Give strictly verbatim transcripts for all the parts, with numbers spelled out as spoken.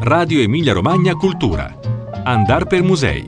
Radio Emilia Romagna Cultura. Andar per musei.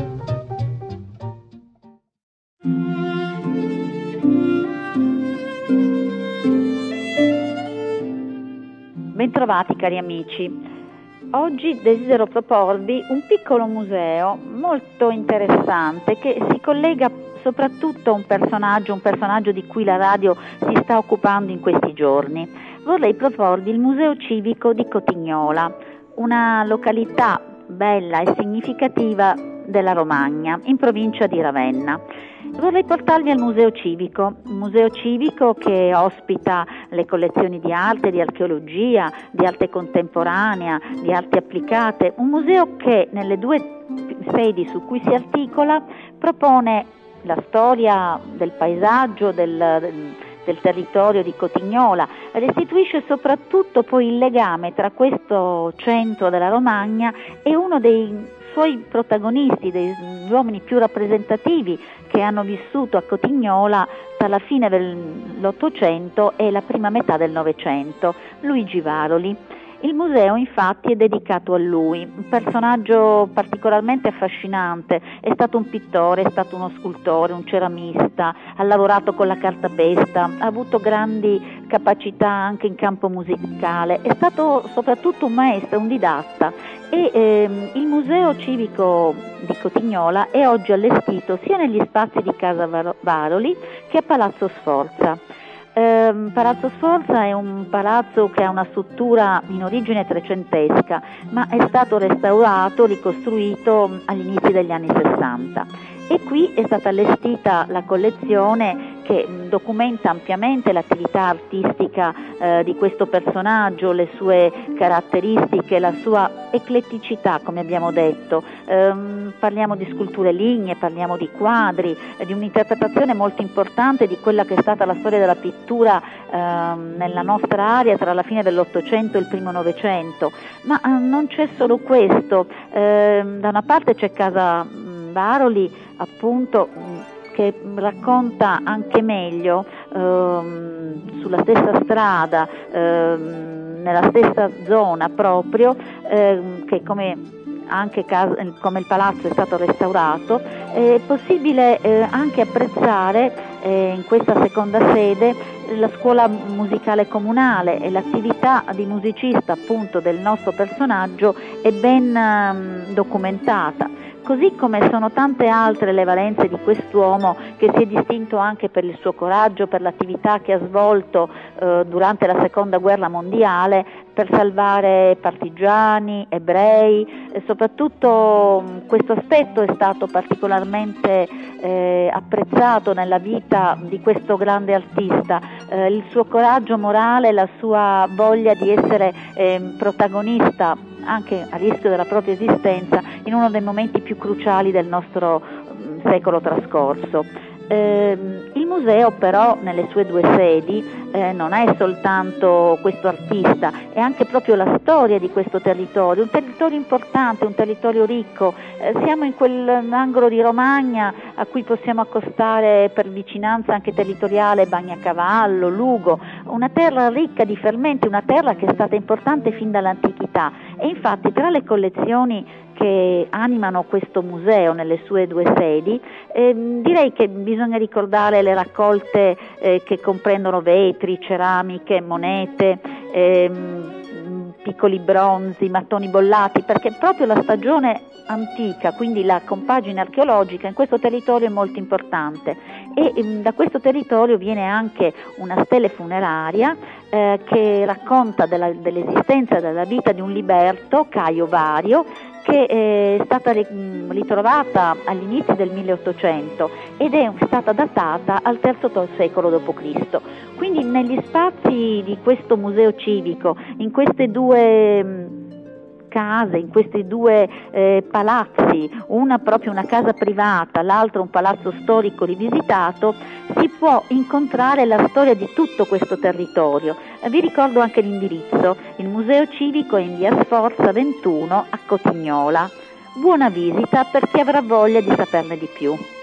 Bentrovati cari amici. Oggi desidero proporvi un piccolo museo molto interessante che si collega soprattutto a un personaggio, un personaggio di cui la radio si sta occupando in questi giorni. Vorrei proporvi il Museo Civico di Cotignola, una località bella e significativa della Romagna, in provincia di Ravenna. Vorrei portarvi al Museo Civico, un museo civico che ospita le collezioni di arte, di archeologia, di arte contemporanea, di arti applicate, un museo che nelle due sedi su cui si articola propone la storia del paesaggio, del, del territorio di Cotignola, restituisce soprattutto poi il legame tra questo centro della Romagna e uno dei suoi protagonisti, degli uomini più rappresentativi che hanno vissuto a Cotignola tra la fine dell'Ottocento e la prima metà del Novecento, Luigi Varoli. Il museo infatti è dedicato a lui, un personaggio particolarmente affascinante, è stato un pittore, è stato uno scultore, un ceramista, ha lavorato con la cartapesta, ha avuto grandi capacità anche in campo musicale, è stato soprattutto un maestro, un didatta e ehm, il Museo Civico di Cotignola è oggi allestito sia negli spazi di Casa Varoli che a Palazzo Sforza. Eh, Palazzo Sforza è un palazzo che ha una struttura in origine trecentesca, ma è stato restaurato, ricostruito agli inizi degli anni sessanta. E qui è stata allestita la collezione che documenta ampiamente l'attività artistica eh, di questo personaggio, le sue caratteristiche, la sua ecletticità, come abbiamo detto. Ehm, parliamo di sculture lignee, parliamo di quadri, eh, di un'interpretazione molto importante di quella che è stata la storia della pittura ehm, nella nostra area tra la fine dell'Ottocento e il primo Novecento. Ma eh, non c'è solo questo. Ehm, da una parte c'è Casa Varoli, appunto, che racconta anche meglio ehm, sulla stessa strada, ehm, nella stessa zona proprio, ehm, che come anche casa, come il palazzo è stato restaurato, è possibile eh, anche apprezzare eh, in questa seconda sede la scuola musicale comunale e l'attività di musicista appunto del nostro personaggio è ben ehm, documentata. Così come sono tante altre le valenze di quest'uomo che si è distinto anche per il suo coraggio, per l'attività che ha svolto eh, durante la seconda guerra mondiale per salvare partigiani, ebrei, e soprattutto mh, questo aspetto è stato particolarmente eh, apprezzato nella vita di questo grande artista, eh, il suo coraggio morale, la sua voglia di essere eh, protagonista anche a rischio della propria esistenza in uno dei momenti più cruciali del nostro mh, secolo trascorso. Eh, il museo però nelle sue due sedi eh, non è soltanto questo artista, è anche proprio la storia di questo territorio, un territorio importante, un territorio ricco. Eh, siamo in quell'angolo di Romagna a cui possiamo accostare per vicinanza anche territoriale Bagnacavallo, Lugo, una terra ricca di fermenti, una terra che è stata importante fin dall'antichità e infatti tra le collezioni che animano questo museo nelle sue due sedi, eh, direi che bisogna ricordare le raccolte eh, che comprendono vetri, ceramiche, monete, ehm, piccoli bronzi, mattoni bollati, perché proprio la stagione antica, quindi la compagine archeologica in questo territorio è molto importante e ehm, da questo territorio viene anche una stele funeraria eh, che racconta della, dell'esistenza e della vita di un liberto, Caio Vario, che è stata ritrovata agli inizi del milleottocento ed è stata datata al terzo secolo dopo Cristo. Quindi negli spazi di questo museo civico, in queste due case, in questi due eh, palazzi, una proprio una casa privata, l'altro un palazzo storico rivisitato, si può incontrare la storia di tutto questo territorio. Eh, vi ricordo anche l'indirizzo, il Museo Civico è in via Sforza ventuno a Cotignola. Buona visita per chi avrà voglia di saperne di più.